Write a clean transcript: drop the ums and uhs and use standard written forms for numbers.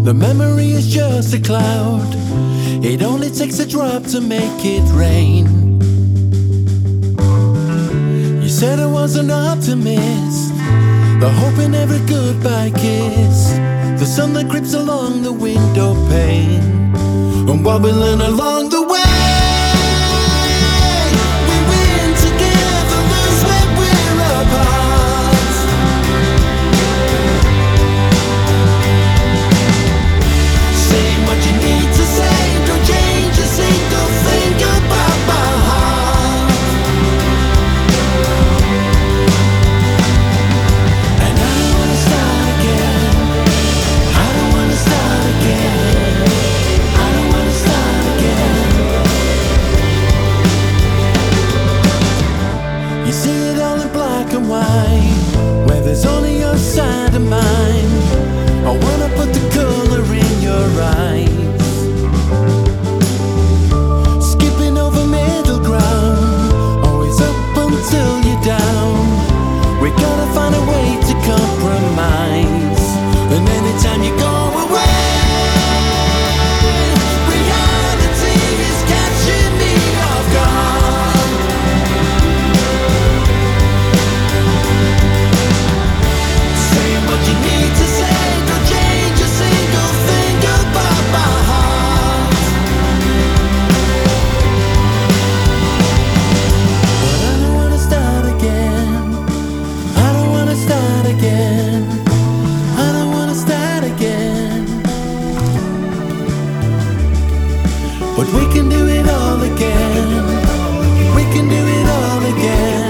The memory is just a cloud. It only takes a drop to make it rain. You said I was an optimist, the hope in every goodbye kiss, the sun that creeps along the window pane, and what we learn along the way. We win together, lose when we're apart. Say what you need to say, don't change a single thing about my heart. And I don't wanna start again. I don't wanna start again. I don't wanna start again. You see it all in black and white, where there's only your side and mine. I wanna put the color in your eyes, skipping over middle ground, always up until you're down. We gotta find a way to compromise, and anytime you go away, reality is catching me off guard. Say what you need to say, don't change a single thing about my heart. But I don't wanna start again. I don't wanna start again. I don't wanna start again. But we can do it all again. We can do it all again.